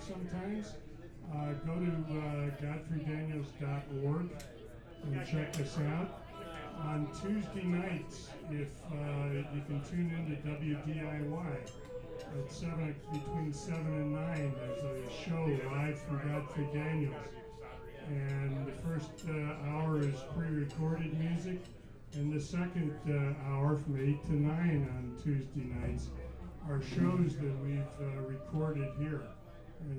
sometimes, go to godfreydaniels.org and check us out. On Tuesday nights, if you can tune into WDIY at between 7 and 9, there's a show live from Godfrey Daniels. And the first hour is pre-recorded music, and the second hour from 8 to 9 on Tuesday nights are shows that we've recorded here.